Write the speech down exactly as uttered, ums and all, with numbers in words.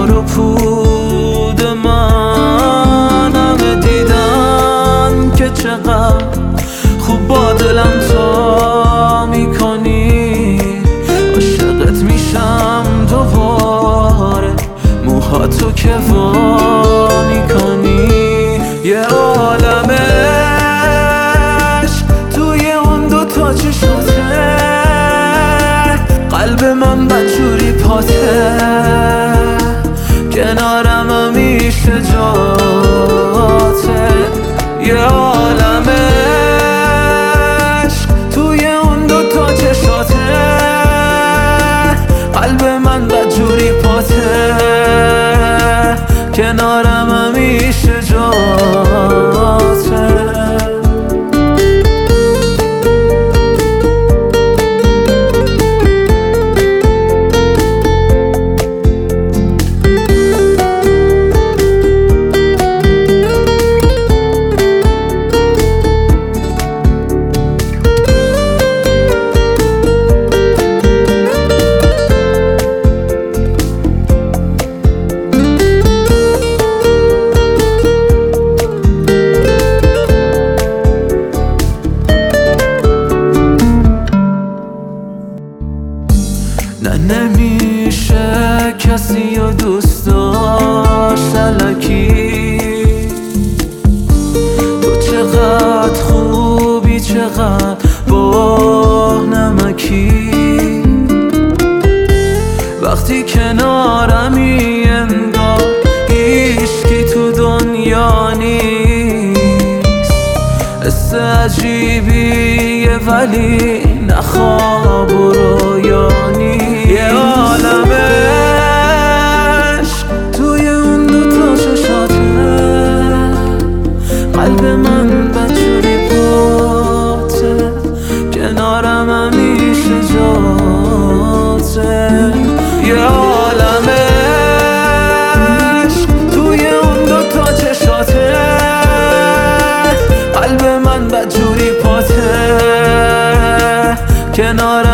تار و پود من همه دیدن که چقدر خوب با دلم تا میکنی. عاشقت میشم دوباره موهاتو که وا میکنی. یه عالم عشق توی اون دوتا چشاته، قلب من بدجوری پاته، کنارم همیشه جاته. یه عالم عشق توی اون دوتا چشاته، قلب من بدجوری پاته، کنارم همیشه جاته. نه نمیشه کسی رو دوست داشت الکی. تو چقدر خوبی چقدر با نمکی، وقتی کنارمی انگار هیچکی تو دنیا نیست. حس عجیبیه ولی نه خواب و رویانی. یه عالم عشق توی اون دوتا چشاته، قلب من بدجوری پاته، کنارم همیشه جاته. یه عالم عشق توی اون دوتا چشاته، قلب من بدجوری پاته، کنارم